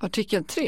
Artikel 3.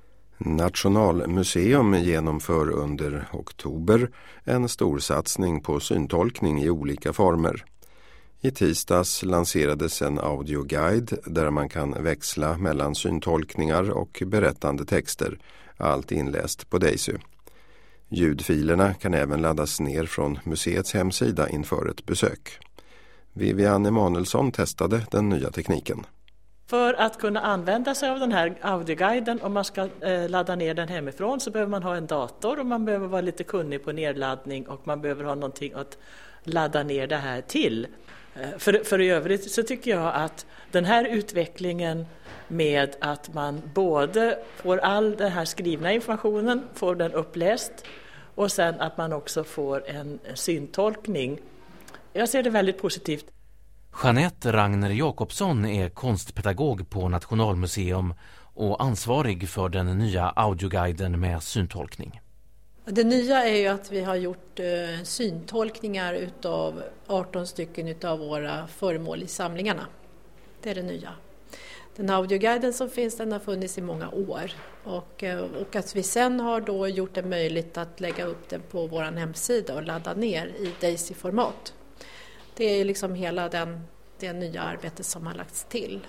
Nationalmuseum genomför under oktober en storsatsning på syntolkning i olika former. I tisdags lanserades en audioguide där man kan växla mellan syntolkningar och berättande texter, allt inläst på Daisy. Ljudfilerna kan även laddas ner från museets hemsida inför ett besök. Vivian Emanuelsson testade den nya tekniken. För att kunna använda sig av den här audioguiden, om man ska ladda ner den hemifrån, så behöver man ha en dator och man behöver vara lite kunnig på nedladdning och man behöver ha någonting att ladda ner det här till. För i övrigt så tycker jag att den här utvecklingen med att man både får all den här skrivna informationen, får den uppläst och sen att man också får en syntolkning. Jag ser det väldigt positivt. Jeanette Ragner Jakobsson är konstpedagog på Nationalmuseum och ansvarig för den nya audioguiden med syntolkning. Det nya är ju att vi har gjort syntolkningar utav 18 stycken utav våra föremål i samlingarna. Det är det nya. Den audioguiden som finns, den har funnits i många år. Och att vi sen har då gjort det möjligt att lägga upp den på vår hemsida och ladda ner i Daisy-format. Det är liksom hela det nya arbetet som har lagts till.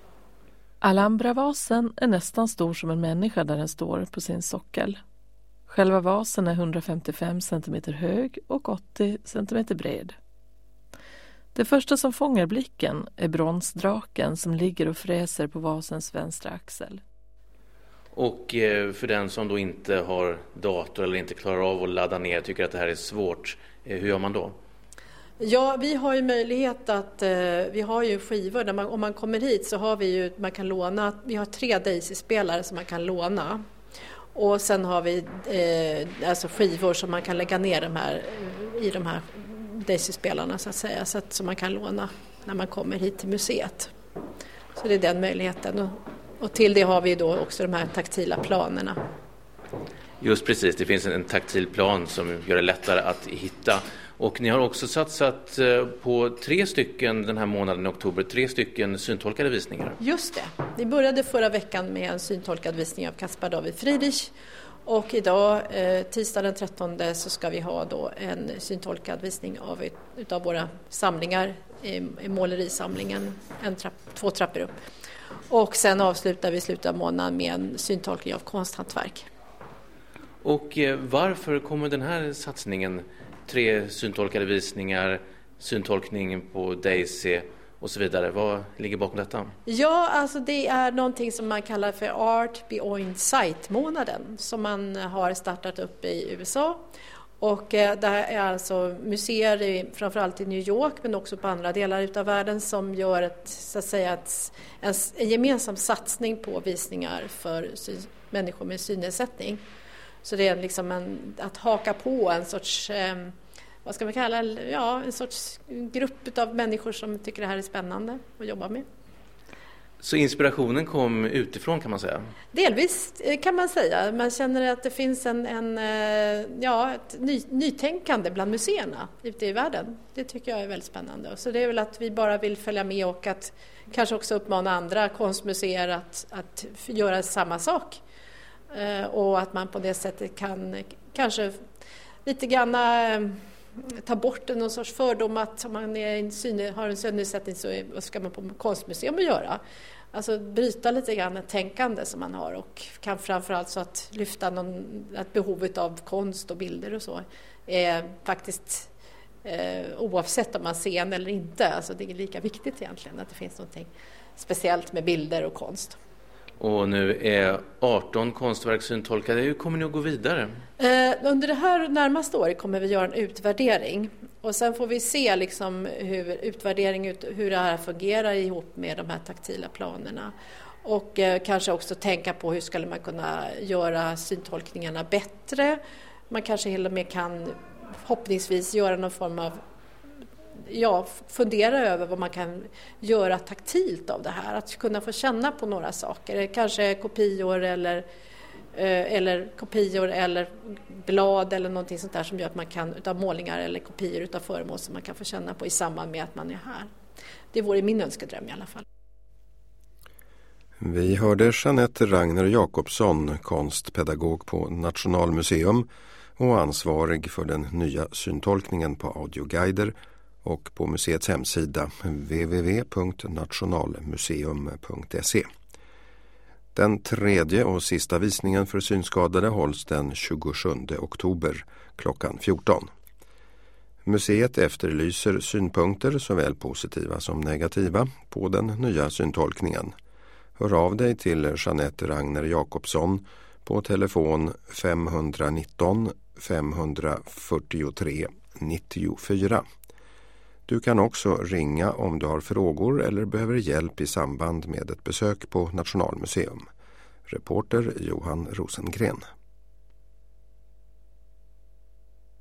Alhambra-vasen är nästan stor som en människa där den står på sin sockel. Själva vasen är 155 cm hög och 80 cm bred. Det första som fångar blicken är bronsdraken som ligger och fräser på vasens vänstra axel. Och för den som då inte har dator eller inte klarar av att ladda ner, tycker att det här är svårt, hur gör man då? Ja, vi har ju möjlighet att, vi har ju skivor, om man kommer hit så har vi ju, man kan låna, vi har 3 Daisy-spelare som man kan låna. Och sen har vi alltså skivor som man kan lägga ner i de här Daisy-spelarna så att säga, så man kan låna när man kommer hit till museet. Så det är den möjligheten. Och till det har vi då också de här taktila planerna. Just precis, det finns en taktil plan som gör det lättare att hitta. Och ni har också satsat på 3 stycken den här månaden i oktober, 3 stycken syntolkade visningar. Just det. Vi började förra veckan med en syntolkad visning av Caspar David Friedrich. Och idag, tisdag den 13, så ska vi ha då en syntolkad visning utav våra samlingar i målerisamlingen, 2 trappor upp. Och sen avslutar vi i slutet av månaden med en syntolkning av konsthantverk. Och varför kommer den här satsningen, 3 syntolkade visningar, syntolkning på Daisy och så vidare, vad ligger bakom detta? Ja, alltså det är någonting som man kallar för Art Beyond Sight-månaden som man har startat upp i USA. Och det här är alltså museer framförallt i New York men också på andra delar utav världen som gör en gemensam satsning på visningar för människor med synnedsättning. Så det är liksom att haka på en sorts, vad ska man kalla, en sorts grupp av människor som tycker det här är spännande att jobba med. Så inspirationen kom utifrån, kan man säga? Delvis kan man säga. Man känner att det finns ett nytänkande bland museerna ute i världen. Det tycker jag är väldigt spännande. Så det är väl att vi bara vill följa med och att kanske också uppmana andra konstmuseer att göra samma sak. Och att man på det sättet kan kanske lite grann ta bort någon sorts fördom att om man har en synnedsättning så ska man på konstmuseum att göra. Alltså bryta lite grann ett tänkande som man har och kan framförallt så att lyfta ett behovet av konst och bilder och så är faktiskt oavsett om man ser en eller inte. Alltså det är lika viktigt egentligen att det finns något speciellt med bilder och konst. Och nu är 18 konstverk syntolkade. Hur kommer ni att gå vidare? Under det här närmaste året kommer vi göra en utvärdering. Och sen får vi se liksom hur det här fungerar ihop med de här taktila planerna. Och kanske också tänka på hur skulle man kunna göra syntolkningarna bättre. Man kanske hela med kan hoppningsvis göra någon form av fundera över vad man kan göra taktilt av det här. Att kunna få känna på några saker. Kanske kopior eller blad eller någonting sånt där som gör att man kan utav målningar eller kopior utav föremål som man kan få känna på i samband med att man är här. Det vore min önskedröm i alla fall. Vi hörde Jeanette Ragner Jakobsson, konstpedagog på Nationalmuseum och ansvarig för den nya syntolkningen på audioguider och på museets hemsida www.nationalmuseum.se. Den tredje och sista visningen för synskadade hålls den 27 oktober klockan 14. Museet efterlyser synpunkter, såväl positiva som negativa, på den nya syntolkningen. Hör av dig till Jeanette Ragner Jakobsson på telefon 519 543 94. Du kan också ringa om du har frågor eller behöver hjälp i samband med ett besök på Nationalmuseum. Reporter Johan Rosengren.